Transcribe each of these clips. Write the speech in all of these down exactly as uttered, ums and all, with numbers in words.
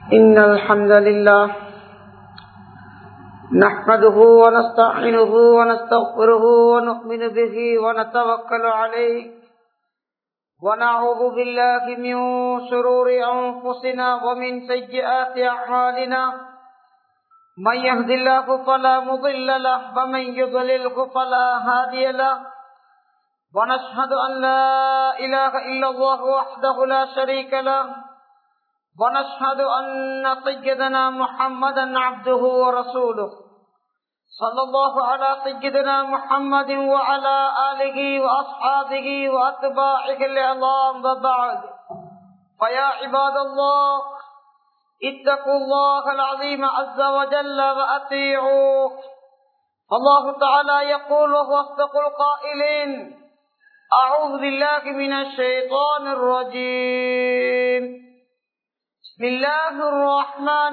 إن الحمد لله نحمده ونستعينه ونستغفره ونؤمن به ونتوكل عليه ونعوذ بالله من شرور أنفسنا ومن سيئات أعمالنا من يهد الله فلا مضل له ومن يضلله فلا هادي له ونشهد أن لا إله إلا الله وحده لا شريك له ونشهد أن سيدنا محمدا عبده ورسوله صلى الله على سيدنا محمد وعلى آله وأصحابه وأتباعه العظام وبعد فيا عباد الله اتقوا الله العظيم عز وجل وأطيعوه. الله تعالى يقول وهو أصدق القائلين: أعوذ بالله من الشيطان الرجيم. بسم الله الرحمن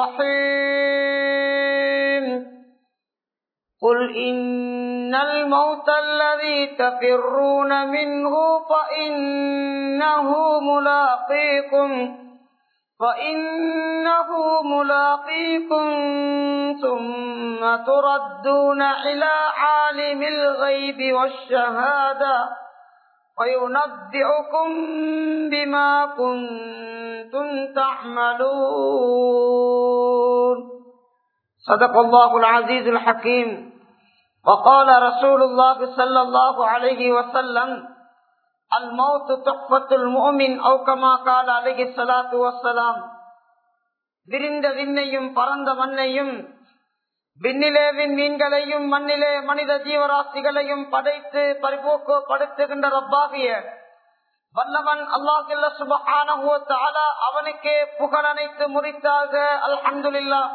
الرحيم. قل إن الموت الذي تفرون منه فإنه ملاقيكم فإنه ملاقيكم ثم تردون إلى عالم الغيب والشهادة وينبئكم بما كنتم تعملون. صدق الله العزيز الحكيم. وقال رسول الله صلى الله عليه وسلم: الموت تحفة المؤمن أو كما قال عليه الصلاة والسلام. விரிந்த விண்ணையும் பரந்த மண்ணையும் விண்ணிலே விண்மீன்களையும் மண்ணிலே மனித ஜீவராசிகளையும் படைத்து பரிபோக்கு படுத்துகின்ற ரப்பாகிய வல்லவன் அல்லாஹ் சுப்ஹானஹு வ தஆலா அவனுக்கே புகழ் அனைத்து முறித்தாக. அல்ஹம்துலில்லாஹ்.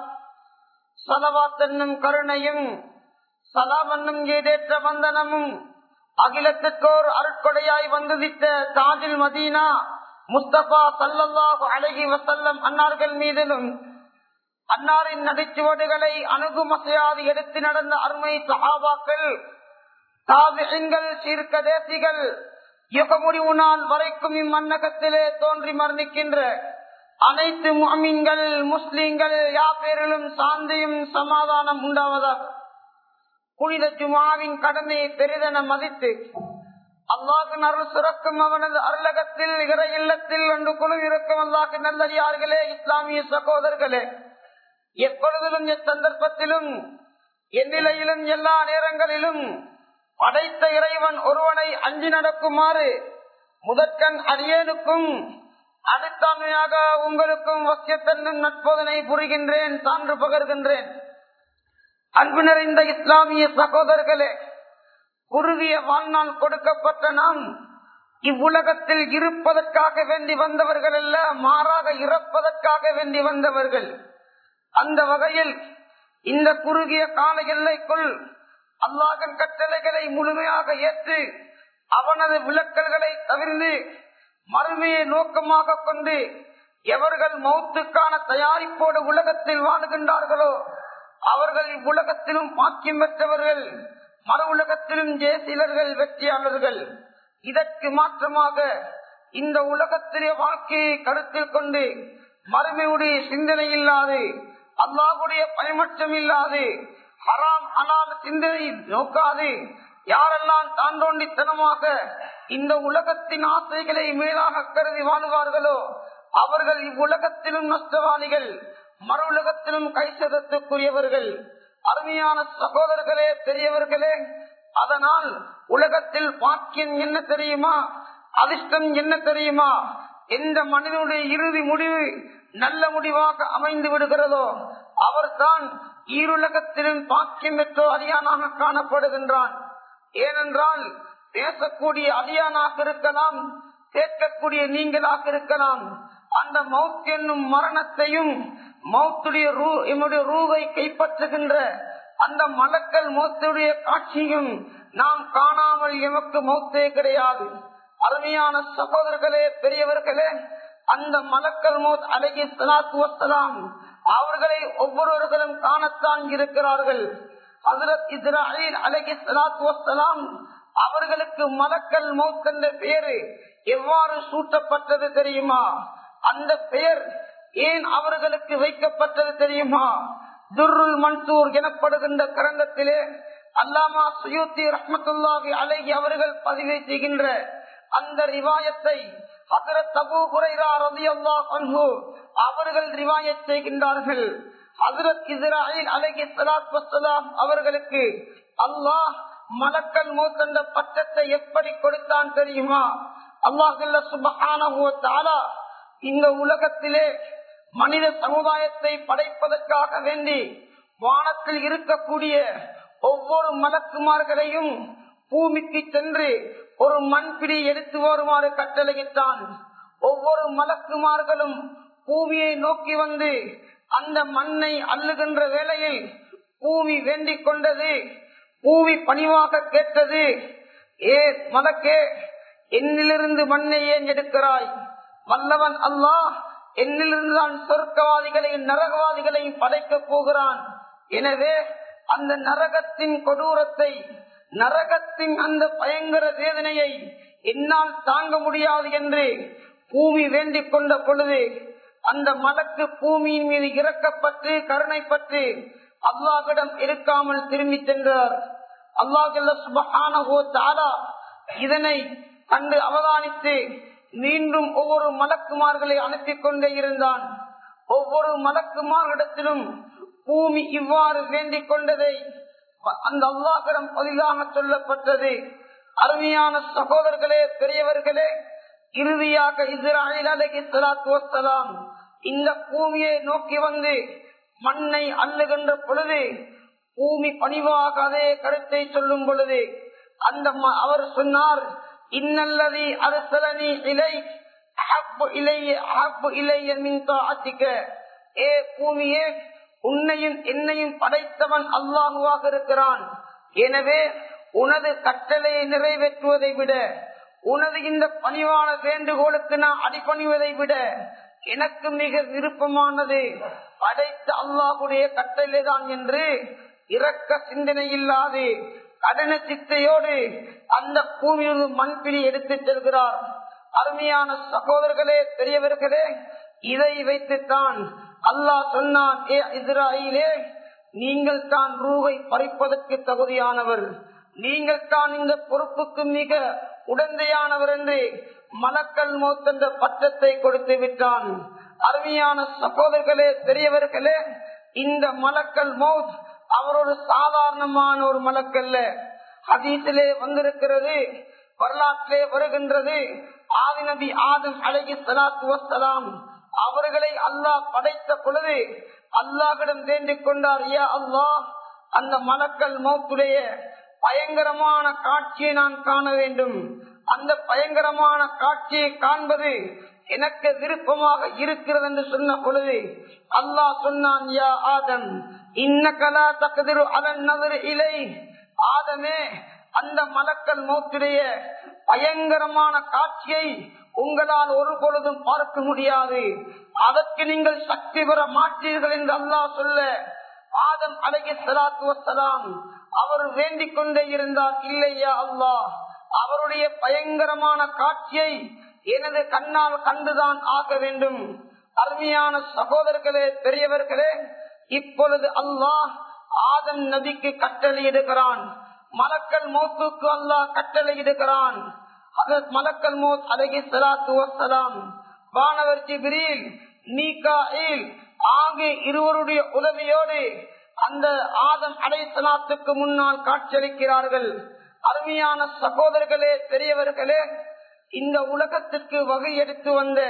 ஸலவாத் என்னும் கருணையும் சலாம் என்னும் ஏதேற்ற வந்தனமும் அகிலத்துக்கோர் அருட்கொடையாய் வந்துதித்த தாஜுல் மதீனா முஸ்தபா ஸல்லல்லாஹு அலைஹி வஸல்லம் அன்னார்கள் மீதிலும் அன்னாரின் நடிச்சுவடுகளை அணுகுமசையாது எடுத்து நடந்த அருமை சஹாபாக்கள், தாபிஈன்கள், சீர்க்கதேசிகள், யுக முடிவு நாள் வரைக்கும் இம்மன்னகத்திலே தோன்றி மரணிக்கின்ற அனைத்து முஃமின்கள் முஸ்லிம்கள் யாப்பேரிலும் சாந்தியும் சமாதானம் உண்டாவதாக. புனித ஜுமாவின் கடமையை பெரிதென மதித்து அல்லாஹ்வின் அருள் சுரக்கும் அவனது அருளகத்தில் இறை இல்லத்தில் ஒன்று குழு இருக்கும் அல்லாஹ் நல்லடியார்களே, இஸ்லாமிய சகோதரர்களே, எப்பொழுதிலும் எச்சந்தர்ப்பத்திலும் எந்நிலையிலும் எல்லா நேரங்களிலும் படைத்த இறைவன் ஒருவனை அஞ்சி நடக்குமாறு முதற்கண் அடியேனுக்கும் அடுத்தாமையாக உங்களுக்கும் வசியத்தன்னும் நட்போதனை புரிகின்றேன், சான்று பகர்கின்றேன். அன்பு நிறைந்த இஸ்லாமிய சகோதரர்களே, குறுகிய வாழ்நாள் கொடுக்கப்பட்ட நாம் இவ்வுலகத்தில் இருப்பதற்காக வேண்டி வந்தவர்கள் அல்ல, மாறாக இறப்பதற்காக வேண்டி வந்தவர்கள். அந்த வகையில் இந்த குறுகிய கால எல்லைக்குள் அல்லாஹ்வின் கட்டளைகளை முழுமையாக ஏற்று அவனது விலக்கல்களை தவிர்த்து மறுமையை நோக்கமாக கொண்டு எவர்கள் மௌத்துக்கான தயாரிப்போடு உலகத்தில் வாழுகின்றார்களோ அவர்கள் இவ்வுலகத்திலும் பாக்கியம் பெற்றவர்கள், மறு உலகத்திலும் ஜெயசீலர்கள், வெற்றியாளர்கள். இதற்கு மாற்றமாக இந்த உலகத்திலே வாழ்க்கையை கருத்தில் கொண்டு மறுமையுடைய சிந்தனை இல்லாது, அல்லாஹ்வுடைய பயமற்றம் இல்லாது, ஹராம் ஹலால் சிந்தனை நோக்காது யாரெல்லாம் தாண்டோண்டித்தனமாக இந்த உலகத்தின் ஆசைகளை மேலாக கருதி வாழ்வார்களோ அவர்கள் இவ்வுலகத்திலும் நஷ்டவாளிகள், மறு உலகத்திலும் கைசதத்துக்குரியவர்கள். அருமையான சகோதரர்களே, பெரியவர்களே, அதனால் உலகத்தில் பாக்கியம் என்ன தெரியுமா, அதிர்ஷ்டம் என்ன தெரியுமா? எந்த மனிதனுடைய இறுதி முடிவு நல்ல முடிவாக அமைந்து விடுகிறதோ அவர்தான் ஈருலகத்திலும் பாக்கியம் பெற்றோ அடியானாக காணப்படுகின்றான். ஏனென்றால் பேசக்கூடிய அடியானாக இருக்கலாம், கேட்கக்கூடிய நீங்களாக இருக்கலாம். அந்த மௌத் என்னும் மரணத்தையும் மௌத்துடைய ரூ என்னுடைய ரூவை கைப்பற்றுகின்ற அந்த மலக்கள் மௌத்துடைய காட்சியும் நாம் காணாமல் எமக்கு மௌத்தே கிடையாது. அருமையான சகோதரர்களே, பெரியவர்களே, அந்த மலக்கள் மௌத் அலைஹி ஸலாத்து வஸ்ஸலாம் அவர்களை ஒவ்வொருவர்களும் காணத்தான் இருக்கிறார்கள். ஹஜ்ரத் இஸ்ராயீல் அலைஹி ஸலாத்து வஸ்ஸலாம் அவர்களுக்கு மலக்கல் மௌத் என்ற பெயர் எவ்வாறு சூட்டப்பட்டது தெரியுமா? அந்த பெயர் ஏன் அவர்களுக்கு வைக்கப்பட்டது தெரியுமா? துர்ருல் மன்சூர் எனப்படுகின்ற கிரந்தத்திலே அல்லாமா சுயூத்தி ரஹ்மத்துல்லாஹி அலைஹி அவர்கள் பதிவு செய்கின்ற அந்த ரிவாயத்தை ஹஜ்ரத் அபூ ஹுரைரா ரலியல்லாஹு அன்ஹு அவர்கள் ரிவாயத் செய்கின்றார்கள். ஹஜ்ரத் இஸ்ராயீல் அலைஹிஸ்ஸலாத்து வஸ்ஸலாம் அவர்களுக்கு அல்லாஹ் மலக்கல் மௌத் என்ற பட்டத்தை எப்படி கொடுத்தான் தெரியுமா? அல்லாஹ் சுப்ஹானஹு வ தஆலா இந்த உலகத்திலே மனித சமுதாயத்தை படைப்பதற்காக வேண்டி வானத்தில் இருக்கக்கூடிய ஒவ்வொரு மலக்குமார்களையும் பூமிக்கு சென்று ஒரு மண்பிடி எடுத்து வருமாறு கட்டளையிட்டான். ஒவ்வொரு மலக்குமார்களும் பூமியை நோக்கி வந்து அந்த மண்ணை அள்ளுகின்ற வேளையில் பூமி வேண்டிக் கொண்டது. பூமி பணிவாக கேட்டது, ஏ மலக்கே, என்னிலிருந்து மண்ணை ஏன் எடுக்கிறாய்? வல்லவன் அல்லாஹ் என்னிலிருந்து தான் சொர்க்கவாதிகளையும் நரகவாதிகளையும் படைக்க போகிறான். எனவே அந்த நரகத்தின் கொடூரத்தை, நரகத்தின் அந்த பயங்கர வேதனையை என்னால் தாங்க முடியாது என்று பூமி வேண்டிக் கொண்ட பொழுது அந்த மலக்கு பூமியின் மீது இறக்கப்பட்டு கருணைப்பட்டு அல்லாஹ்விடம் இருக்காமல் திரும்பி சென்றார். அல்லாஹ் சுப்ஹானஹு வ தஆலா இதனை கண்டு அவதானித்து மீண்டும் ஒவ்வொரு மலக்குமார்களை அனுப்பி கொண்டே இருந்தான். ஒவ்வொரு மலக்குமார்களிடத்திலும் பூமி இவ்வாறு வேண்டிக் கொண்டதை அந்த அல்லாஹ்விடம் பதிலாக சொல்லப்பட்டது. அருமையான சகோதரர்களே, பெரியவர்களே, இறுதியாக இஸ்ராயீல் அலைஹிஸ்ஸலாத்து வஸ்ஸலாம் இந்த பூமியை நோக்கி வந்து மண்ணை அள்ளுகின்ற பொழுது பூமி பணிவாக அதே கருத்தை சொல்லும் பொழுது அந்த அவர் சொன்னார், இன்னல்லதி அர்ஸலனி இலைக் அஹப்பு இலைய அஹப்பு இலைய மின் தஆத்திக. ஏ பூமியே, உன்னையும் என்னையும் படைத்தவன் அல்லாஹுவாக இருக்கிறான். எனவே உனது கட்டளையை நிறைவேற்றுவதை விட, உனது இந்த பணிவான வேண்டுகோளுக்கு நான் அடிபணிவதை விட எனக்கு மிக விருப்பமானது படைத்த அல்லாஹுடைய கட்டளை தான் என்று இரக்க சிந்தனை இல்லாது கடன சித்தையோடு அந்த பூமியில் மண்பிடி எடுத்து செல்கிறார். அருமையான சகோதரர்களே, பெரியவர்களே, இதை வைத்துத்தான் அல்லாஹ் சொன்னான், ஏ இஸ்ராயீலே, நீங்கள் தான் ரூஹை பறிப்பதற்கு தகுதியானவர், நீங்கள் தான் இந்த பொறுப்புக்கு மிக உடந்தையானவர் என்று மலக்கல் மௌத் என்ற பட்டத்தை கொடுத்து விட்டான். அருமையான சகோதரர்களே, பெரியவர்களே, இந்த மலக்கல் மௌத் அவர் ஒரு சாதாரணமான ஒரு மலக்கல்ல. ஹதீஸிலே வந்திருக்கிறது, வரலாற்றிலே வருகின்றது, ஆதி நபி ஆதம் அலைஹிஸ்ஸலாத்து வஸ்ஸலாம் அவர்களை அல்லாஹ் படைத்த பொழுது அல்லாஹ்விடம் வேண்டிக் கொண்டார், யா அல்லாஹ், அந்த மலக்கல் மௌத்துடைய பயங்கரமான காட்சியை நான் காண வேண்டும். அந்த பயங்கரமான காட்சியை காண்பது எனக்கு விருப்பமாக இருக்கிறது என்று சொன்ன பொழுது அல்லாஹ் சொன்னான், யா ஆதம், இன்னக லா தக்திரு அலன் நظر இலைஹி. ஆதமே, அந்த மலக்கல் மௌத்துடைய பயங்கரமான காட்சியை உங்களால் ஒரு பொழுதும் பார்க்க முடியாது, அதற்கு நீங்கள் சக்தி பெற மாட்டீர்கள் என்று அல்லாஹ் சொல்ல, ஆதம் அலைஹிஸ்ஸலாத்து வஸ்ஸலாம் அவர் வேண்டிக் கொண்டே இருந்தார், இல்லையா அல்லாஹ், அவருடைய பயங்கரமான காட்சியை எனது கண்ணால் கண்டுதான் ஆக வேண்டும். அருமையான சகோதரர்களே, பெரியவர்களே, இப்பொழுது அல்லாஹ் ஆதம் நபிக்கு கட்டளை எடுக்கிறான், மலக்கல் மௌத்துக்கு அல்லாஹ் கட்டளை எடுக்கிறான். மலக்கல் மௌத் அலைஹிஸ்ஸலாத்து வஸ்ஸலாம் வானவர் ஜிப்ரீல், மீகாயில் ஆகிய இருவருடைய உதவியோடு அந்த ஆதம் அலைஹிஸ்ஸலாத்துக்கு முன்னால் காட்சியளிக்கிறார்கள். அருமையான சகோதரர்களே, பெரியவர்களே, இந்த உலகத்திற்கு வகை எடுத்து வந்த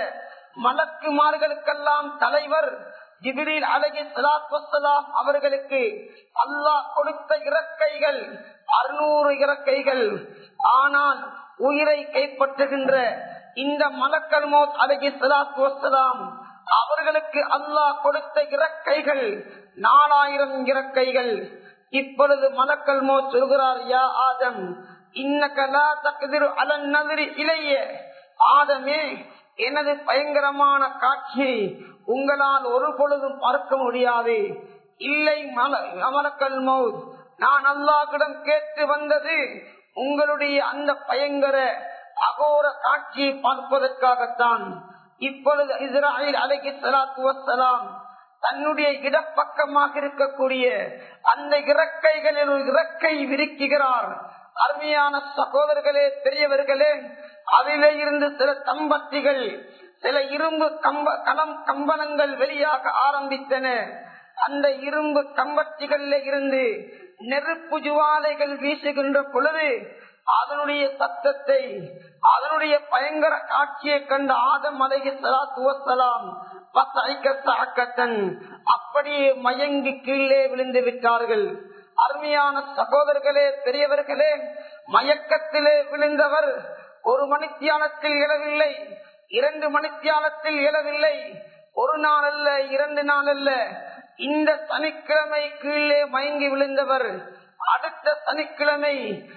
மலக்குமார்களுக்கெல்லாம் தலைவர் ஜிப்ரீல் அலைஹிஸ்ஸலாத்து வஸ்ஸலாம் அவர்களுக்கு அல்லாஹ் கொடுத்த இறக்கைகள் அறுநூறு இறக்கைகள். ஆனால் உயிரை கைப்பற்றுகின்ற இந்த மலக்கல் மௌத் அலைஹிஸ்ஸலாத்து வஸ்ஸலாம் அவர்களுக்கு அல்லாஹ் கொடுத்த இறக்கைகள் நாலாயிரம் இறக்கைகள். இப்பொழுது மலக்கல் மௌத் சொல்கிறார், யா ஆதம், இன்னக லா தக்திரு அலன் நظر இலைய. ஆதமே, எனது பயங்கரமான காட்சியை உங்களால் ஒரு பொழுதும் பார்க்க முடியாது. இல்லை மலக்கல் மௌத், நான் அல்லாஹ்விடம் கேட்டு வந்தது உங்களுடைய அந்த பயங்கர அகோர காட்சியை பார்ப்பதற்காகத்தான். இப்பொழுது இஸ்ராயீல் அலைஹிஸ்ஸலாத்து வஸ்ஸலாம் தன்னுடைய இடப்பக்கமாக இருக்கக்கூடிய அந்த இறக்கைகளில் ஒரு இறக்கை விரிக்குகிறார். அருமையான சகோதரர்களே, பெரியவர்களே, அதிலே இருந்து சில தம்பத்திகள், சில இரும்பு கம்ப களம் கம்பனங்கள் வெளியாக ஆரம்பித்தன. அந்த இரும்பு கம்பத்திகளில் இருந்து நெருப்பு ஜுவாலைகள் வீசுகின்ற பொழுது அதனுடைய சத்தத்தை, அதனுடைய பயங்கர காட்சியை கண்ட ஆதம் அலைஹிஸ்ஸலாத்து வஸ்ஸலாம் அப்படியே மயங்கி கீழே விழுந்து விட்டார்கள். அருமையான சகோதரர்களே, பெரியவர்களே, மயக்கத்திலே விழுந்தவர் ஒரு மணித்தியாலத்தில் எழவில்லை, இரண்டு மணித்தியாலத்தில் எழவில்லை, ஒரு நாள் அல்ல, இரண்டு நாள் அல்ல. இந்த சனிக்கிழமை கீழே மயங்கி விழுந்தவர் அடுத்த சனிக்கிழமை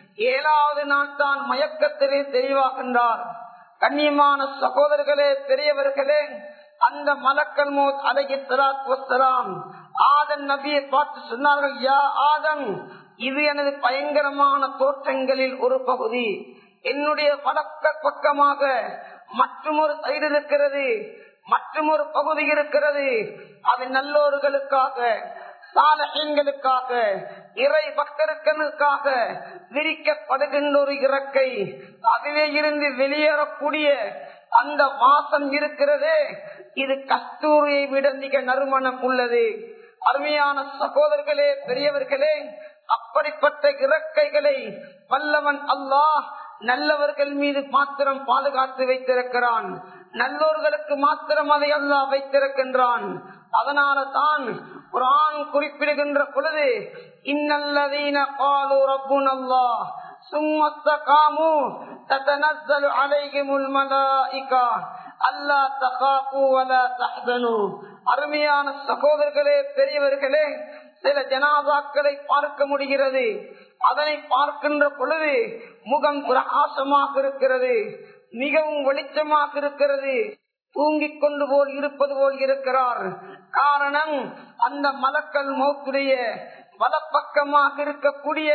ஏழாவது நாள் தான் மயக்கத்திலே தெளிவாகின்றார். கண்ணியமான சகோதரர்களே, பெரியவர்களே, அந்த மலக்கல் மௌத் அலைஹிஸ்ஸலாத்து வஸ்ஸலாம் ஆதம் நபியை பார்த்து சொன்னார்கள், யா ஆதம், இது எனது பயங்கரமான தோற்றங்களில் ஒரு பகுதி. என்னுடைய பழக்க பக்கமாக மற்றும் ஒரு சைடு இருக்கிறது, மற்றும் ஒரு பகுதி இருக்கிறது. அது நல்லோர்களுக்காக, சாலஹீன்களுக்காக, இறை பக்தர்களுக்காக விரிக்கப்படுகின்ற ஒரு இறக்கை. அதிலே இருந்து வெளியேறக்கூடிய அந்த வாசம் இருக்கிறதே, இது கஸ்தூரியை விட மிக நறுமணம் உள்ளது. அருமையான சகோதரர்களே, பெரியவர்களே, அப்படிப்பட்ட இறக்கைகளை வல்லவன் அல்லாஹ் நல்லவர்கள் மீது மாத்திரம் பாதுகாத்து வைத்திருக்கிறான். நல்லோர்களுக்கு மாத்திரம் அதை அல்லாஹ் வைத்திருக்கின்றான். அதனால தான் குர்ஆன் குறிப்பிடுகின்ற பொழுது, இன்னல்லதீன காலு ரப்புனல்லாஹ் சும்ம இஸ்தகாமு ததனஸ்ஸலு அலைஹிமுல் மலாயிகா அல்லா தகாஃபு வலா தஹ்சனு. அருமையான சகோதரர்களே, பெரியவர்களே, சில ஜனாசாக்களை பார்க்க முடிகிறது. அதனை பார்க்கின்ற பொழுது முகம் பிரகாசமாக இருக்கிறது, மிகவும் வெளிச்சமாக இருக்கிறது, தூங்கிக் கொண்டு போல் இருப்பது போல் இருக்கிறார். காரணம், அந்த மலக்கல் மௌத்துடைய வலப்பக்கமாக இருக்கக்கூடிய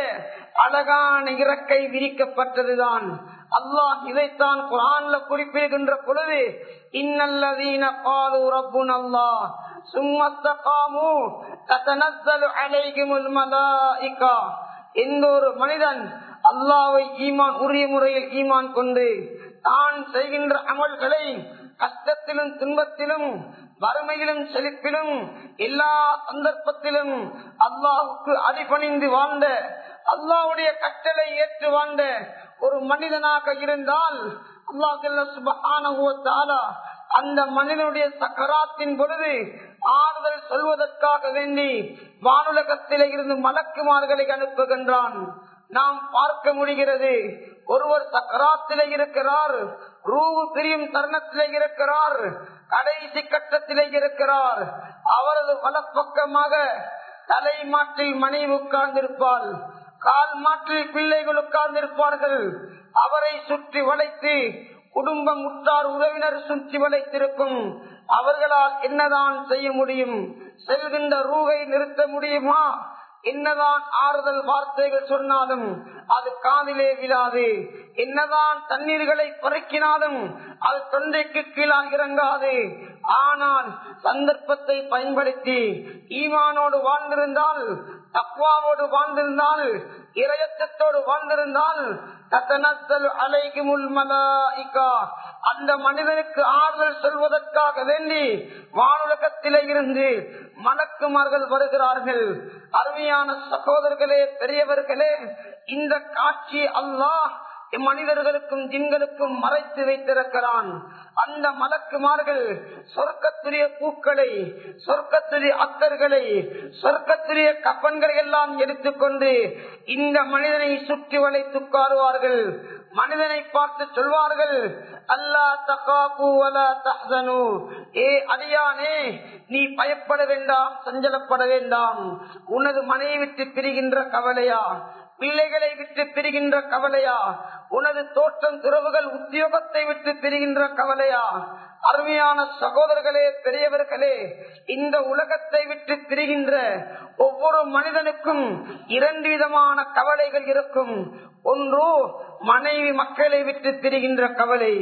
அழகான இறக்கை விரிக்கப்பட்டதுதான். அல்லாஹ் இதைத்தான் குர்ஆன்ல குறிப்பிடுகின்ற பொழுது, இன்னல்லதீன காலு ரப்புனல்லாஹ் சும்ம இஸ்தகாமு ததனஸ்ஸலு அலைஹிமுல் மலாயிகா. எந்த ஒரு மனிதன் அல்லாஹ்வை ஈமான் உரிய முறையில் ஈமான் கொண்டு தான் செய்கின்ற அமல்களை கஷ்டத்திலும் துன்பத்திலும் வறுமையிலும் செழிப்பிலும் எல்லா சந்தர்ப்பத்திலும் அல்லாஹுக்கு அடிபணிந்து வாழ்ந்த, அல்லாஹ்வுடைய கட்டளை ஏற்று வாழ்ந்த ஒரு மனிதனாக இருந்தால் அல்லாஹ் சுப்ஹானஹு வ தஆலா அந்த மனிதனுடைய சக்கராத்தின் பொழுது ஆறுதல் சொல்வதற்காக வேண்டி வானுலகத்திலே இருந்து மலக்குமார்களை அனுப்புகின்றான். நாம் பார்க்க முடிகிறது, ஒருவர் சக்கராத்திலே இருக்கிறார், ரூஹு பிரியும் தருணத்திலே இருக்கிறார், கடைசி கட்டத்திலே இருக்கிறார். அவரது வலப்பக்கமாக தலை மாற்றில் மனைவி உட்கார்ந்திருப்பாள், கால் மாற்றில் பிள்ளைகள் உட்கார்ந்திருப்பார்கள். அவரை சுற்றி வளைத்து குடும்பம், உற்றார், உறவினர் சுற்றி வளைத்திருக்கும். அவர்களால் என்னதான் செய்ய முடியும்? செல்கின்ற ரூஹை நிறுத்த முடியுமா? என்னதான் ஆறுதல் வார்த்தைகள் சொன்னாலும் அது காதிலே விழாது. என்னதான் தண்ணீர்களை பறக்கினாலும் அது தொண்டைக்கு கீழாக இறங்காது. ஆனால் சந்தர்ப்பத்தை பயன்படுத்தி ஈமானோடு வாழ்ந்திருந்தால், தக்வாவோடு வாழ்ந்திருந்தால், இறையச்சத்தோடு வாழ்ந்திருந்தால், ததனஸ்ஸலு அலைஹிமுல் மலாயிகா, அந்த மனிதனுக்கு ஆறுதல் சொல்வதற்காக வேண்டி வானுலகத்திலே இருந்து மலக்குமார்கள் வருகிறார்கள். அருமையான சகோதரர்களே, பெரியவர்களே, இந்த காட்சி அல்லாஹ் மனிதர்களுக்கும் ஜின்களுக்கும் மறைத்து வைத்திருக்கிறான். அந்த மலக்குமார்கள் சொர்க்கத்துடைய பூக்களை, சொர்க்கத்துடைய அத்தர்களை, சொர்க்கத்துடைய கப்பன்களை எல்லாம் எடுத்துக்கொண்டு இந்த மனிதனை சுற்றி வளைத்து உட்காருவார்கள். மனிதனை பார்த்து சொல்வார்கள், அல்லா தகாஃபு வலா தஹ்சனு, ஏ அடியானே, நீ பயப்பட வேண்டாம், சஞ்சலப்பட வேண்டாம். உனது மனைவி விட்டு பிரிகின்ற கவலையா, பிள்ளைகளை விட்டு பிரிகின்ற கவலையா, உனது தோற்றம் துறவுகள் உத்தியோகத்தை விட்டு பிரிகின்ற கவலையா? அருமையான சகோதரர்களே, பெரியவர்களே, இந்த உலகத்தை விட்டு பிரிகின்ற ஒவ்வொரு மனிதனுக்கும் இரண்டு விதமான கவலைகள் இருக்கும். ஒன்று மனைவி மக்களை விட்டு பிரிகின்ற கவலை,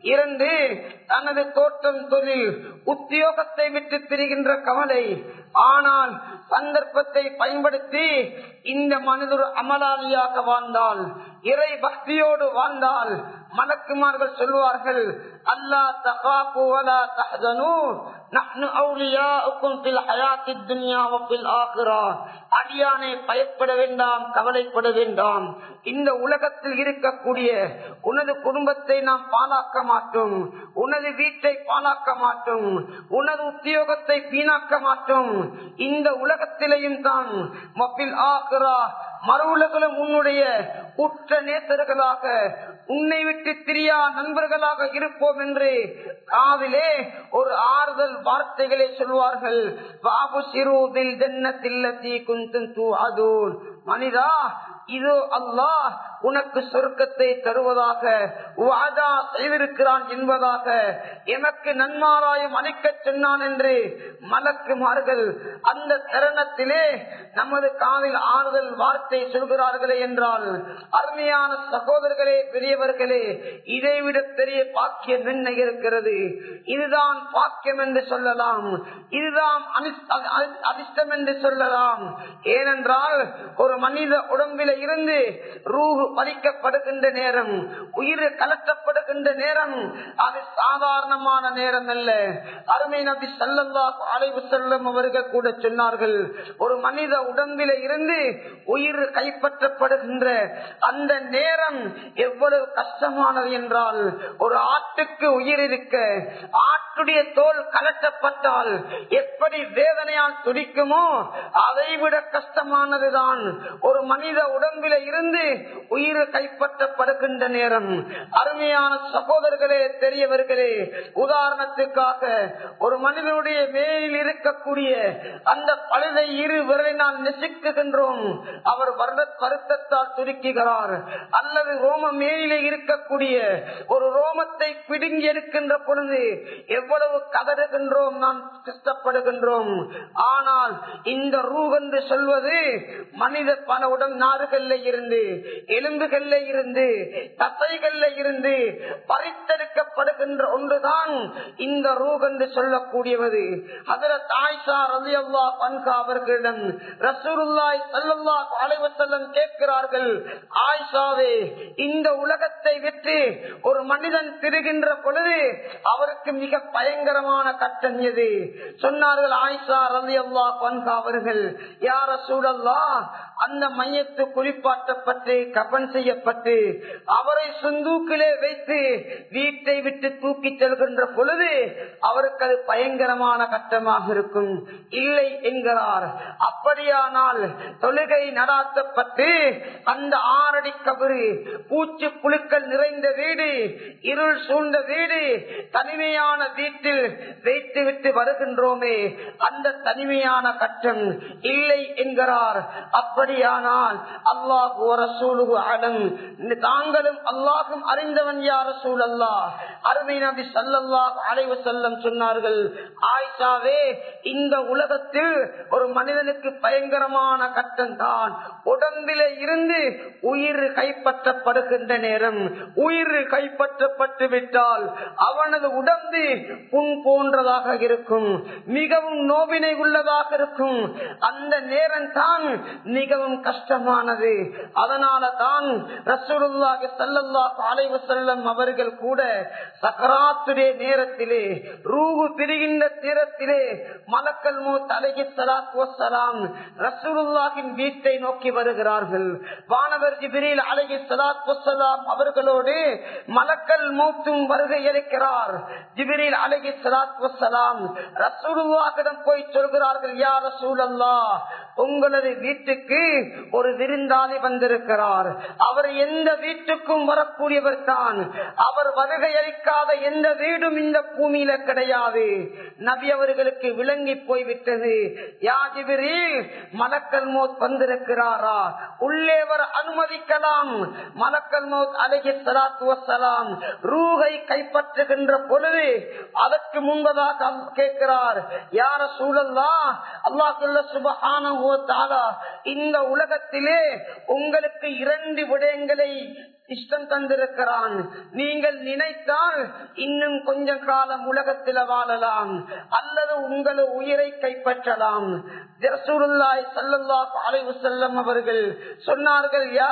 இரண்டு, தனது தோட்டம் தொழில் உத்தியோகத்தை விட்டு திரிகின்ற கவலை. ஆனால் சந்தர்ப்பத்தை பயன்படுத்தி இந்த மனிதர் அமலாளியாக வாழ்ந்தால், இறை பக்தியோடு வாழ்ந்தால், மலக்குமார்கள் சொல்வார்கள், அல்லா தகாபு வலா தஹ்சனு நஹ்னு அவுலியாஉக்கும் ஃபில் ஹயாத்தித் துன்யா வ ஃபில் ஆகிரா. அடியானே, பயப்பட வேண்டாம், கவலைப்பட வேண்டாம். இந்த உலகத்தில் இருக்கக்கூடிய உனது குடும்பத்தை நாம் பாழாக்க மாட்டோம், உனது வீட்டை பாழாக்க மாட்டோம், உனது உத்தியோகத்தை வீணாக்க மாட்டோம். இந்த உலகத்திலேயும் தான் வஃபில் ஆகிரா, மறு உலகிலும் உன்னுடைய உற்ற நேசர்களாக, உன்னை விட்டு திரியா நண்பர்களாக இருப்போம் என்று காதிலே ஒரு ஆறுதல் வார்த்தைகளை சொல்வார்கள். மனிதா, இதோ அல்லாஹ் உனக்கு சொர்க்கத்தை தருவதாக வாதா செய்திருக்கிறான் என்பதாக எமக்கு நன்மாராயம் அளிக்க சொன்னான் என்று மலக்குமார்கள் அந்த தருணத்திலே நமது காதில் ஆறுதல் வார்த்தை சொல்கிறார்களே என்றால், அருமையான சகோதரர்களே, பெரியவர்களே, இதைவிட பெரிய பாக்கியம் என்ன இருக்கிறது? இதுதான் பாக்கியம் என்று சொல்லலாம், இதுதான் அதிர்ஷ்டம் என்று சொல்லலாம். ஏனென்றால் ஒரு மனித உடம்பில இருந்து ரூஹ் பறிக்கப்படுகின்ற நேரம், உயிர் கலட்டப்படுகின்ற நேரம், அது சாதாரணமான நேரம் அல்ல. அருமை நபி ஸல்லல்லாஹு அலைஹி வஸல்லம் அவர்கள் கூட சொன்னார்கள், ஒரு மனித உடம்பில இருந்து உயிர் கைப்பற்றப்படுகின்ற அந்த நேரம் எவ்வளவு கஷ்டமானது என்றால், ஒரு ஆட்டுக்கு உயிர் இருக்க ஆட்டுடைய தோல் கலட்டப்பட்டால் எப்படி வேதனையால் துடிக்குமோ அதை விட கஷ்டமானதுதான் ஒரு மனித உடம்பில இருந்து உயிர் கைப்பற்றப்படுகின்ற நேரம். அருமையான சகோதரர்களே, பெரியவர்களே, உதாரணத்துக்காக ஒரு மனிதனுடைய மேலில் இருக்கக்கூடிய அந்த பழுதை இரு விரலினால் நெசுக்குகின்றோம், அவர் வருத்தத்தால் துடிக்குகிறார். அல்லது ரோம மேலிலே இருக்கக்கூடிய ஒரு ரோமத்தை பிடுங்கி எடுக்கின்ற பொழுது எவ்வளவு கதறுகின்றோம், நாம் கஷ்டப்படுகின்றோம். ஆனால் இந்த ரூஹ் என்று சொல்வது மனித பல உடல் நாறுகள்ல இருந்து, எலும்புகள்ல இருந்து, தசைகள்ல இருந்து பறித்தெடுக்கப்படுகின்ற ஒன்றுதான் இந்த ரூஹ் என்று சொல்லக்கூடியது. ஹஜ்ரத் ஆயிஷா ரலியல்லாஹு அன்ஹா அவர்களிடம் ரசூலுல்லாஹி ஸல்லல்லாஹு அலைஹி வஸல்லம் கேட்கிறார்கள், ஆயிஷாவே, இந்த உலகத்தை விட்டு ஒரு மனிதன் திரிகின்ற பொழுது அவருக்கு மிக பயங்கரமான கட்டம் எது? சொன்னார்கள் ஆயிஷா ரலியல்லாஹு அன்ஹா அவர்கள், யா ரசூலல்லாஹ், அந்த மையத்து குளிப்பாட்டப்பட்டு கபன் செய்யப்பட்டு அவரை சுந்தூக்கிலே வைத்து வீட்டை விட்டு தூக்கி செல்கின்ற பொழுது அவருக்கு அது பயங்கரமான கட்டமாக இருக்கும். இல்லை என்கிறார். அப்படியானால் தொழுகை நடாத்தப்பட்டு அந்த ஆறடி கபரு, பூச்சி புழுக்கள் நிறைந்த வீடு, இருள் சூழ்ந்த வீடு, தனிமையான வீட்டில் வைத்து விட்டு வருகின்றோமே, அந்த தனிமையான கட்டம் இல்லை என்கிறார். அப்படியானால் அல்லாஹ் ரசூலுஹு அலம், தாங்களும் அல்லாஹும் அறிந்தவன் யா ரசூலல்லாஹ். அருமை நபி ஸல்லல்லாஹு அலைஹி வஸல்லம் சொன்னார்கள், ஆயிஷாவே, இந்த உலகத்தில் ஒரு மனிதனுக்கு பயங்கரமான கட்டம் தான் உடம்பிலே இருந்து உயிர் கைப்பற்றப்படுகின்ற நேரம். உயிர் கைப்பற்றப்பட்டு விட்டால் அவனது உடம்பு புண் போன்றதாக இருக்கும், மிகவும் நோவினை உள்ளதாக இருக்கும். அந்த நேரம் தான் மிகவும் கஷ்டமானது. அதனால தான் ரசூலுல்லாஹி ஸல்லல்லாஹு அலைஹி வஸல்லம் அவர்கள் கூட சக்கராத்துடைய நேரத்திலே, ரூஹு பிரிகின்ற நேரத்திலே மலக்கல் மௌத் அலைஹிஸ்ஸலாத்து வஸ்ஸலாம் ரசூலுல்லாஹின் வீட்டை நோக்கி வருகிறார்கள். வானவர் ஜிப்ரீல் அலைஹிஸ்ஸலாத்து வஸ்ஸலாம் அவர்களோடு மலக்கல் மௌத்தும் வருகை இருக்கிறார். ஜிப்ரீல் அலைஹிஸ்ஸலாத்து வஸ்ஸலாம் ரசூலுல்லாஹிடம் போய் சொல்கிறார்கள், யா ரசூலல்லாஹ், உங்களது வீட்டுக்கு ஒரு விருந்தாளி வந்திருக்கிறார். அவர் எந்த வீட்டுக்கும் வரக்கூடியவர் தான். அவர் வருகை அளிக்காத எந்த வீடும் இந்த பூமியில கிடையாது. நபி அவர்களுக்கு விளங்கி போய்விட்டது. யா ஜிப்ரீல், மலக்கல் மௌத் வந்திருக்கிறாரா? உள்ளே வர அனுமதிக்கலாம். மலக்கல் மௌத் அலைஹிஸ்ஸலாத்து வஸ்ஸலாம் ரூஹை கைப்பற்றுகின்ற பொழுது அதற்கு முன்பதாக கேட்கிறார், யா ரசூலல்லாஹ், அல்லாஹ் சுப்ஹானஹு வ தஆலா இந்த உலகத்திலே உங்களுக்கு இரண்டு விடயங்களை இஷ்டம் தந்திருக்கிறான். நீங்கள் நினைத்தால் இன்னும் கொஞ்ச காலம் உலகத்தில் வாழலாம் அல்லது உங்கள் உயிரை கைப்பற்றலாம். ரசூலுல்லாஹி ஸல்லல்லாஹு அலைஹி வஸல்லம் அவர்கள் சொன்னார்கள், யா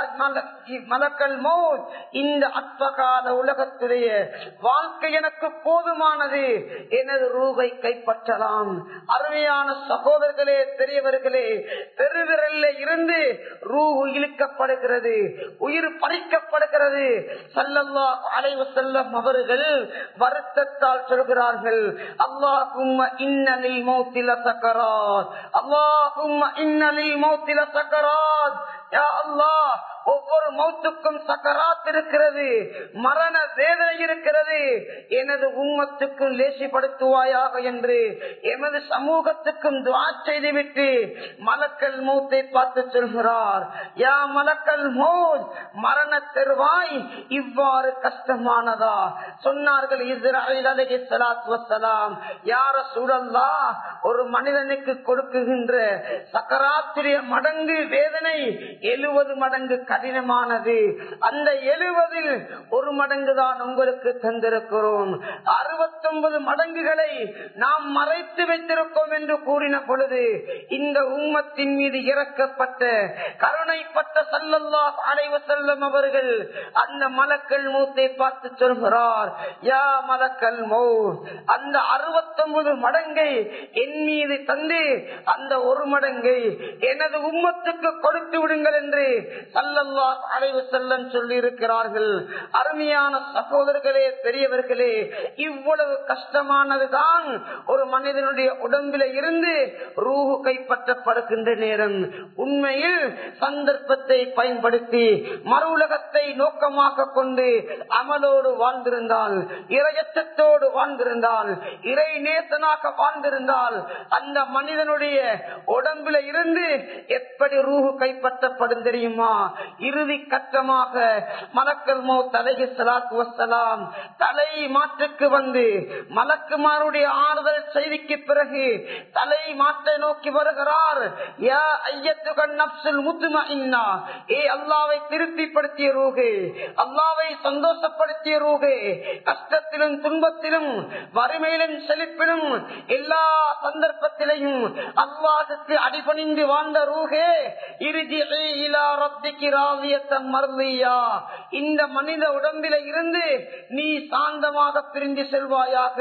மலக்கல் மௌத், இந்த அற்பகால உலகத்துடைய வாழ்க்கை எனக்கு போதுமானது, எனது ரூஹை கைப்பற்றலாம். அருமையான சகோதரர்களே, பெரியவர்களே, பெருவிரல்ல இருந்து ரூஹு இழுக்கப்படுகிறது, உயிர் பறிக்கப்படுகிறது. ஸல்லல்லாஹு அலைஹி வஸல்லம் அவர்கள் வருத்தத்தால் சொல்கிறார்கள், அல்லாஹும்ம இன்னலில் மௌத்தி லஸக்கராத், அல்லாஹும்ம இன்னலில் மௌத்தி லஸக்கராத். யா அல்லாஹ், ஒவ்வொரு மௌத்துக்கும் சக்கராத் இருக்கிறது, மரண வேதனை இருக்கிறது, எனது உம்மத்துக்கும் லேசிப்படுத்துவாயாக என்று எமது சமூகத்துக்கும் துஆ செய்துவிட்டு மலக்கல் மௌத்தை பார்த்து சொல்கிறார், யா மலக்கல் மௌத், மரண தருவாய் இவ்வாறு கஷ்டமானதா? சொன்னார்கள் இஸ்ராயீல் அலைஹிஸ்ஸலாத்து வஸ்ஸலாம், யா ரசூலல்லாஹ், ஒரு மனிதனுக்கு கொடுக்குகின்ற சக்கராத்துடைய மடங்கு வேதனை எழுபது மடங்கு கடினமானது. அந்த எழுபதில் ஒரு மடங்கு தான் உங்களுக்கு தந்திருக்கிறோம், அறுபத்தி ஒன்பது மடங்குகளை நாம் மறைத்து வைத்திருக்கோம் என்று கூறின பொழுது இந்த உம்மத்தின் மீது இறக்கப்பட்ட கருணைப்பட்ட ஸல்லல்லாஹு அலைஹி வஸல்லம் அவர்கள் அந்த மலக்கல் மௌத்தை பார்த்து சொல்கிறார், யா மலக்கல் மௌத், அந்த அறுபத்தி ஒன்பது மடங்கை என் மீது தந்து அந்த ஒரு மடங்கை எனது உம்மத்துக்கு கொடுத்து விடுங்கள் என்று ஸல்லல்லாஹு அலைஹி வஸல்லம் சொல்லி இருக்கிறார்கள். அருமையான சகோதரர்களே, பெரியவர்களே, இவ்வளவு கஷ்டமானதுதான் ஒரு மனிதனுடைய உடம்பில இருந்து ரூஹு கைப்பற்றப்படுகின்ற நேரம். உண்மையில் சந்தர்ப்பத்தை பயன்படுத்தி மறு உலகத்தை நோக்கமாக கொண்டு அமலோடு வாழ்ந்திருந்தால், இறையச்சத்தோடு வாழ்ந்திருந்தால், இறை நேசனாக வாழ்ந்திருந்தால் அந்த மனிதனுடைய உடம்பில இருந்து எப்படி ரூஹு கைப்பற்றப்படும் தெரியுமா? இறுதி கட்டமாக மலக்கல் மௌத் அலைஹிஸ்ஸலாத்து வஸ்ஸலாம் தலை மாற்றுக்கு வந்து மலக்குமாருடைய ஆறுதல் செய்திக்கு பிறகு தலை மாற்றை நோக்கி வருகிறார். யா அய்யத்துகன் நஃப்ஸுல் முத்மஇன்னா, ஏ அல்லாஹ்வை திருப்திப்படுத்திய ரூஹே, அல்லாஹ்வை சந்தோஷப்படுத்திய ரூஹே, கஷ்டத்திலும் துன்பத்திலும் வறுமையிலும் செழிப்பிலும் எல்லா சந்தர்ப்பத்திலையும் அல்லாஹ்வுக்கு அடிபணிந்து வாழ்ந்த ரூஹே, இர்ஜிஇ இலா ரப்பிகி ராதியத்தன் மர்தியா, இந்த மனித உடம்பில இருந்து நீ சாந்தமாக பிரிந்து செல்வாயாக,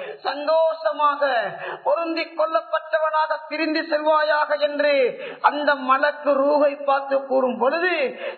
சந்தோஷமாக பொருந்திக் கொள்ளப்பட்டவனாக பிரிந்து செல்வாயாக என்று அந்த மலக்கு ரூஹை பார்த்து கூறும் பொழுது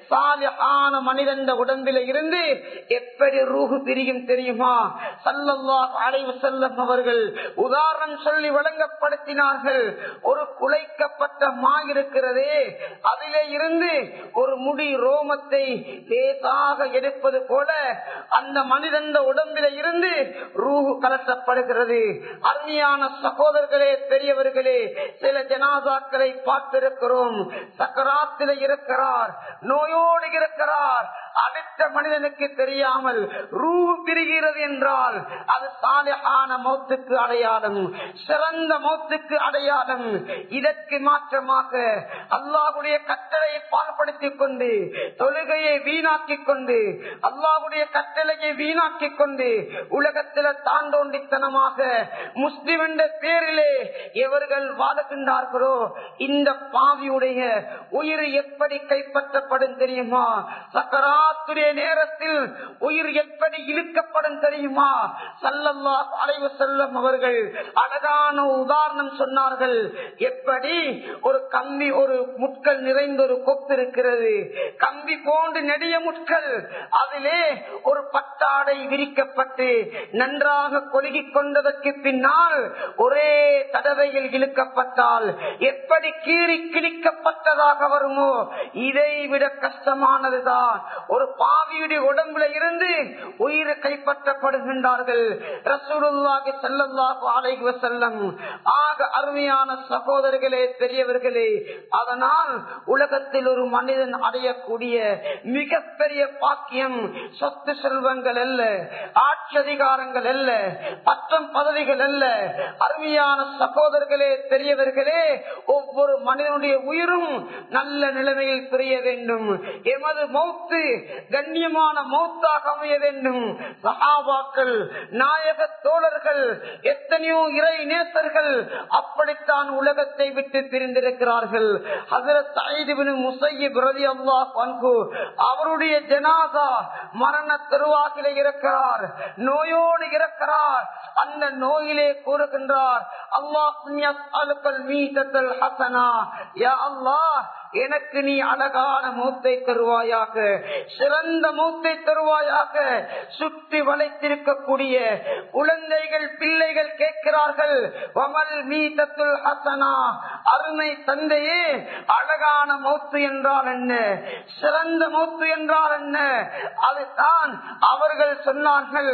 சாலிஹான மனிதன் உடம்பில இருந்து எப்படி ரூஹு பிரியும் தெரியுமா? ஸல்லல்லாஹு அலைஹி வஸல்லம் அவர்கள் உதாரணம் சொல்லி வழங்கப்படுத்தினார்கள். ஒரு குலைக்கப்பட்ட மா இருக்கிறதே, அதிலே இருந்து ஒரு முடி ரோமத்தை லேசாக எடுப்பது போல அந்த மனிதன் உடம்பில இருந்து ரூஹு கலட்டப்படுகிறது. அருமையான சகோதரர்களே, பெரியவர்களே, சில ஜனாசாக்களை பார்த்திருக்கிறோம். சக்கராத்தில இருக்கிறார், நோயோடு இருக்கிறார், அடுத்த மனிதனுக்கு தெரியாமல் ரூஹு பிரிகிறது என்றால் அது சாலிஹான மௌத்துக்கு அடையாளம், சிறந்த மௌத்துக்கு அடையாளம். இதற்கு மாற்றமாக அல்லாஹ்வுடைய கட்டளையை பால்படுத்திக் கொண்டு, தொழுகையை வீணாக்கிக் கொண்டு, அல்லாஹ்வுடைய கட்டளையை வீணாக்கிக் கொண்டு உலகத்தில தாண்டோண்டித்தனமாக முஸ்லிம் என்ற பேரிலே எவர்கள் வாழுகின்றார்களோ இந்த பாவியுடைய உயிர் எப்படி கைப்பற்றப்படும் தெரியுமா? சக்கராத்துடைய நேரத்தில் உயிர் எப்படி இழுக்கப்படும் தெரியுமா? ஸல்லல்லாஹு அலைஹி வஸல்லம் அவர்கள் அழகான உதாரணம் சொன்னார்கள். எப்படி ஒரு கம்பி, ஒரு முட்கள் நிறைந்த ஒரு கொப்பு இருக்கிறது, கம்பி போன்று நெடிய முட்கள், அதிலே ஒரு பட்டாடை விரிக்கப்பட்டு நன்றாக கொழுகிக் கொண்டதற்கு பின்னால் ஒரே தடவையில் இழுக்கப்பட்டால் எப்படி கீறி கிழிக்கப்பட்டதாக வருமோ, இதை விட கஷ்டமானதுதான் ஒரு பாவியுடைய உடம்புல இருந்து உயிரை கைப்பற்றப்படுகின்றார்கள். ரசூலுல்லாஹி ஸல்லல்லாஹு அலைஹி வஸல்லம் ஆக அருமையான சகோதரர்களே, பெரியவர்களே, அதனால் உலகத்தில் ஒரு மனிதன் அடையக்கூடிய மிகப்பெரிய பாக்கியம் சொத்து செல்வங்கள் அல்ல, ஆட்சி அதிகாரங்கள் அல்ல, பட்டம் பதவிகள் அல்ல. அருமையான சகோதரர்களே, பெரியவர்களே, ஒவ்வொரு மனிதனுடைய உயிரும் நல்ல நிலைமையில் பிரிய வேண்டும். எமது மௌத்து கண்ணியமான மௌத்தாக அமைய வேண்டும். சஹாபாக்கள், நாயக தோழர்கள், எத்தனையோ இறை நேசர்கள் அப்படித்தான் உலகத்தை விட்டு பிரிந்திருக்கிறார்கள். ஹஜ்ரத் சயீத் இப்னு முஸய்யிப் ரலியல்லாஹு அன்ஹு அவருடைய ஜனாஸா மரண தருவாயிலே இருக்கிறார், நோயோடு இருக்கிறார். அந்த நோயிலே கூறுகின்றார், அல்லாஹ் யஸ்அலுகல் மீதத்தல் ஹஸனா, யா அல்லாஹ் எனக்கு நீ அழகான மௌத்தை தருவாயாக, சிறந்த மௌத்தை தருவாயாக. சுற்றி வளைத்திருக்கக்கூடிய குழந்தைகள், பிள்ளைகள் கேட்கிறார்கள், வமல் மீதத்துல் ஹஸனா, அருமை தந்தையே அழகான மௌத்து என்றால் என்ன, சிறந்த மௌத்து என்றால் என்ன? அதுதான் அவர்கள் சொன்னார்கள்,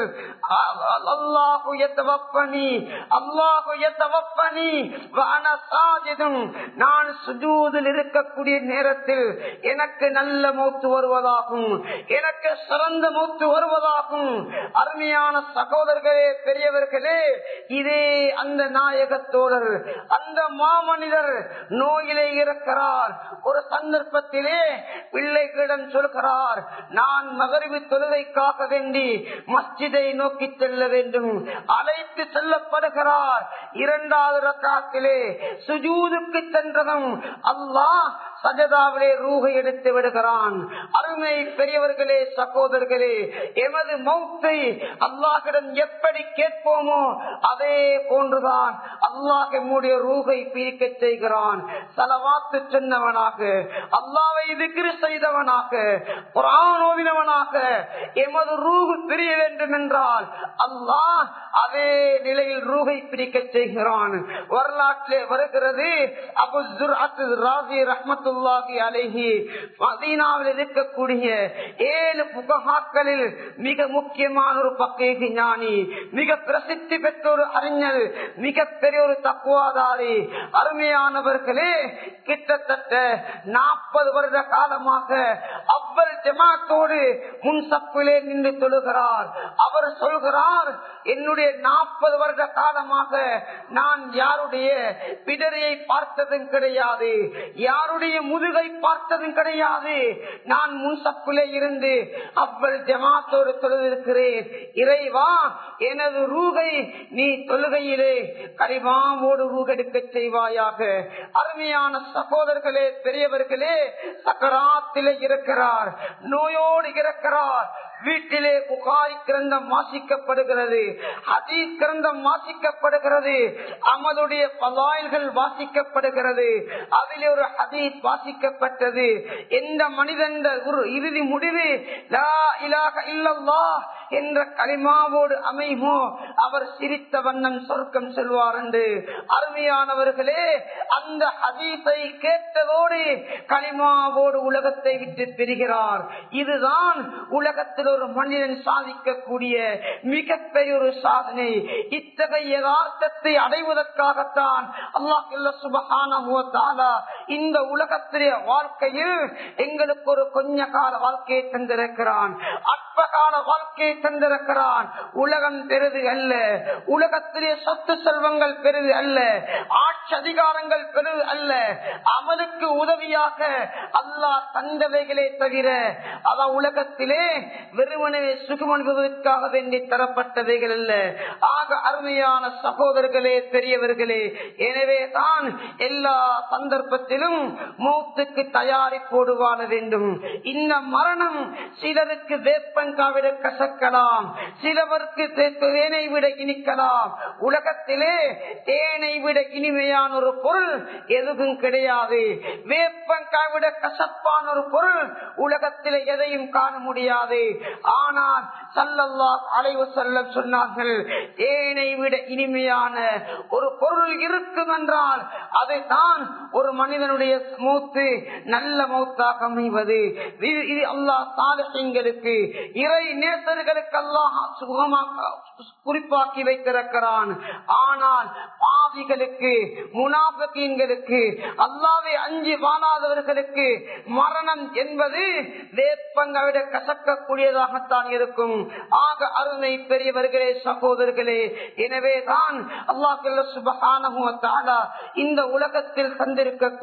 அல்லாஹு யதவஃபனி, அல்லாஹு யதவஃபனி வ அனா சாஜிதுன், நான் சுஜூதில் இருக்கக்கூடிய நேரத்தில் எனக்கு நல்ல மௌத்து வருவதாகும், எனக்கு சிறந்த மௌத்து வருவதாகும். அருமையான சகோதரர்களே, பெரியவர்களே, இதே அந்த நாயகத்தோழர், அந்த மாமனிதர் நோயிலே இருக்கிறார். ஒரு சந்தர்ப்பத்திலே பிள்ளைகளிடம் சொல்கிறார், நான் மகரிபு தொழுகைக்காக வேண்டி மஸ்ஜிதை நோக்கி செல்ல வேண்டும். அழைத்து செல்லப்படுகிறார். இரண்டாவது ரக்காத்திலே சுஜூதுக்கு சென்றதும் அல்லாஹ் சஜதாவிலே ரூஹை எடுத்து விடுகிறான். அருமை பெரியவர்களே, சகோதரர்களே, எமது மௌத்தை அல்லாஹ்விடம் எப்படி கேட்போமோ அதே போன்றுதான் அல்லாஹ் எம்முடைய ரூஹை பிரிக்க செய்கிறான். ஸலவாத்து சொன்னவனாக, அல்லாஹ்வை திக்ர் செய்தவனாக, குர்ஆன் ஓதினவனாக எமது ரூஹ் பிரிய வேண்டும் என்றால் அல்லாஹ் அதே நிலையில் ரூஹை பிரிக்க செய்கிறான். வரலாற்றிலே வருகிறது, அபு ஸுர்அத் ராஸி ரஹ்மத்துல்லாஹி அலைஹி மதீனாவில் இருக்கக்கூடிய ஏழு புகஹாக்களில் மிக முக்கியமான ஒரு பக்கீஹ் ஞானி, மிக பிரசித்தி பெற்ற ஒரு அறிஞர், மிக பெரிய ஒரு தக்வாதாரி. அருமையானவர்களே, கிட்டத்தட்ட நாற்பது வருட காலமாக அவ்வல் ஜமாத்தோடு முன் சப்பிலே நின்று தொழுகிறார். அவர் சொல்கிறார், என்னுடைய நாற்பது வருட காலமாக நான் யாருடைய பிடரியை பார்த்ததும் கிடையாது, யாருடைய முதுகை பார்த்ததும் கிடையாது. நான் முன்சப்பிலே இருந்து அவ்வள் ஜமாத்தோடு தொழுதிருக்கிறேன். இறைவா, எனது ரூகை நீ தொழுகையிலே கரிமாவோடு ரூகெடுக்க செய்வாயாக. அருமையான சகோதரர்களே, பெரியவர்களே, சக்கராத்திலே இருக்கிறார், நோயோடு இருக்கிறார். வீட்டிலே புகாரி கிரந்தம் வாசிக்கப்படுகிறது, ஹதீஸ் கிரந்தம் வாசிக்கப்படுகிறது, அமலுடைய பலாயில்கள் வாசிக்கப்படுகிறது. அதிலே ஒரு ஹதீஸ் வாசிக்கப்பட்டது, எந்த மனிதன் ஒரு இறுதி முடிவு லா இலாஹ இல்லல்லாஹ் என்ற கலிமாவோடு அமைமோ அவர் சிரித்த வண்ணம் சொர்க்கம் செல்வார் என்று. அருமையானவர்களே, அந்த ஹதீஸை கேட்டதோடு கலிமாவோடு உலகத்தை விட்டு பிரிகிறார். இதுதான் உலகத்தில் ஒரு மனிதன் சாதிக்கக்கூடிய மிகப்பெரிய ஒரு சாதனை. இத்தகைய யதார்த்தத்தை அடைவதற்காகத்தான் அல்லாஹ் சுப்ஹானஹு வ தஆலா இந்த உலகத்திலே வாழ்க்கையில் எங்களுக்கு ஒரு கொஞ்ச கால வாழ்க்கையை தந்திருக்கிறான், அற்ப கால வாழ்க்கையை தந்திருக்கிறான். உலகம் பெரிது அல்ல, உலகத்திலே சொத்து செல்வங்கள் பெரிது அல்ல, ஆட்சி அதிகாரங்கள் பெரிது அல்ல. அமலுக்கு உதவியாக அல்லாஹ் தந்தவைகளே தவிர அவ உலகத்திலே வெறுமனே சுகம் அனுபவதற்காக வேண்டி தரப்பட்டவைகள் அல்ல. ஆக அருமையான சகோதரர்களே, பெரியவர்களே, எனவே தான் எல்லா சந்தர்ப்பத்திலும் மௌத்துக்கு தயாரிப்போடு வாழ வேண்டும். இந்த மரணம் சிலருக்கு வேப்பங்காவிட கசக்கலாம், சிலவருக்கு தேனை விட இனிக்கலாம். உலகத்திலே தேனை விட இனிமையான ஒரு பொருள் எதுவும் கிடையாது. வேப்பங்காவிட கசப்பான ஒரு பொருள் உலகத்திலே எதையும் காண முடியாது. ஆனால் ஸல்லல்லாஹு அலைஹி வஸல்லம் சொன்னார்கள், தேனை விட இனிமையான ஒரு பொருள் இருக்கும் என்றால் அதுதான் ஒரு மனிதனுடைய மௌத்து நல்ல மௌத்தாக அமைவது. இது அல்லாஹ் சாலிஹீன்களுக்கு, இறை நேசர்களுக்கு அல்லாஹ் சுகமாக குறிப்பாக்கி வைத்திருக்கிறான். ஆனால் பாவிகளுக்கு, முனாஃபிகீன்களுக்கு, அல்லாஹ்வை அஞ்சி வாழாதவர்களுக்கு மரணம் என்பது வேப்பங்களை விட கசக்கக்கூடியதாகத்தான் இருக்கும். ஆக அருமை பெரியவர்களே, சகோதரர்களே, எனவே தான் அல்லாஹ் சுப்ஹானஹு வ தஆலா இந்த உலகத்தில் தந்திருக்கக்கூடிய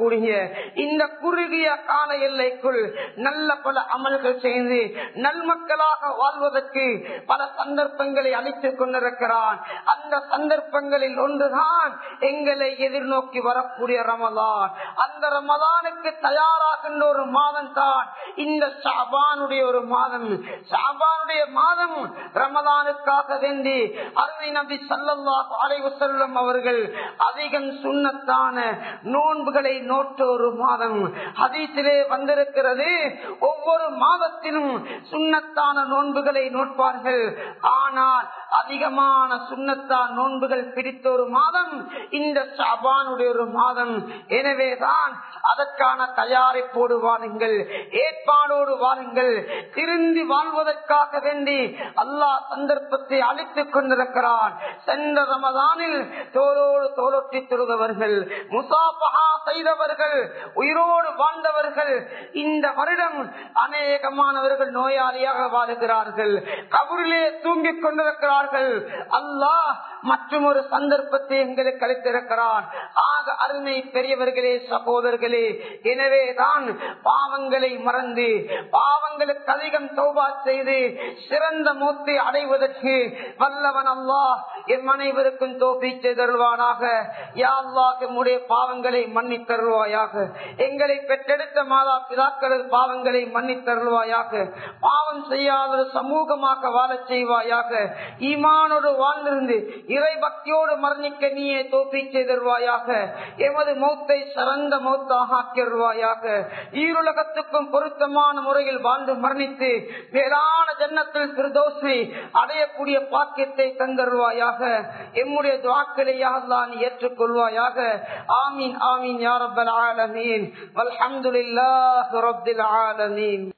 இருக்கக்கூடிய இந்த குறுகிய கால எல்லைக்குள் நல்ல பல அமல்கள் செய்து நல்மக்களாக வாழ்வதற்கு பல சந்தர்ப்பங்களை அளித்துக் கொண்டிருக்கிறான். அந்த சந்தர்ப்பங்களில் ஒன்றுதான் எங்களை எதிர்நோக்கி வரக்கூடிய ரமலான். அந்த ரமலானுக்கு தயாராகின்ற ஒரு மாதம் தான் இந்த ஷாபானுடைய ஒரு மாதம். ஷாபானுடைய மாதம் ரமலானுக்காக வேண்டி அருமை நபி ஸல்லல்லாஹு அலைஹி வஸல்லம் அவர்கள் அதிகம் சுன்னத்தான நோன்புகளை நோற்ற ஒரு மாதம். ஹதீஸிலே வந்திருக்கிறது, ஒவ்வொரு மாதத்திலும் சுன்னத்தான நோன்புகளை நோட்பார்கள். ஆனால் அதிகமான சுன்னத்தான் நோன்புகள் பிடித்த ஒரு மாதம் இந்த ஷாபானுடைய ஒரு மாதம். எனவேதான் அதற்கான தயாரிப்போடு வாருங்கள், ஏற்பாடோடு வாருங்கள். திருந்தி வாழ்வதற்காக வேண்டி அல்லாஹ் சந்தர்ப்பத்தை அளித்துக் கொண்டிருக்கிறான். சென்ற ரமதானில் தோளோடு தோளொட்டி தொழுதவர்கள், முசாபஹா செய்தவர்கள், உயிரோடு வாழ்ந்தவர்கள் இந்த வருடம் அநேகமானவர்கள் நோயாளியாக வாழுகிறார்கள், கபரிலே தூங்கிக் கொண்டிருக்கிறார்கள். அல்லாஹ் மற்றும் ஒரு சந்தர்ப்பத்தை எங்களுக்கு அளித்திருக்கிறான். ஆக அருமை பெரியவர்களே, சகோதரர்களே, எனவேதான் பாவங்களை மறந்து பாவங்களுக்கு அதிகம் தௌபா செய்து சிறந்த மூத்தை அடைவதற்கு வல்லவன் அல்லாஹ் எம் அனைவருக்கும் தௌஃபீக் செய்தருள்வானாக. யா அல்லாஹ் எம்முடைய பாவங்களை மன்னித்தருள்வாயாக. எங்களை பெற்றெடுத்த மாதா பிதாக்களது பாவங்களை மன்னித்தருள்வாயாக. பாவம் செய்யாத சமூகமாக வாழச் செய்வாயாக. ஈமானோடு வாழ்ந்திருந்து இறை பக்தியோடு மரணிக்க நீயே தௌஃபீக் செய்தருள்வாயாக. எமது மௌத்தை சிறந்த மௌத்தாக ஆக்கிடுவாயாக. ஈருலகத்துக்கும் பொருத்தமான முறையில் வாழ்ந்து மரணித்து வேளாண் ஜன்னத்தில் ஃபிர்தௌஸை அடையக்கூடிய பாக்கியத்தை தந்தருள்வாயாக. எம்முடைய துஆக்களை யா அல்லாஹ் நீ ஏற்றுக்கொள்வாயாக. ஆமீன் ஆமீன் யா ரப்பல் ஆலமீன். வல்ஹம்துலில்லாஹி ரப்பில் ஆலமீன்.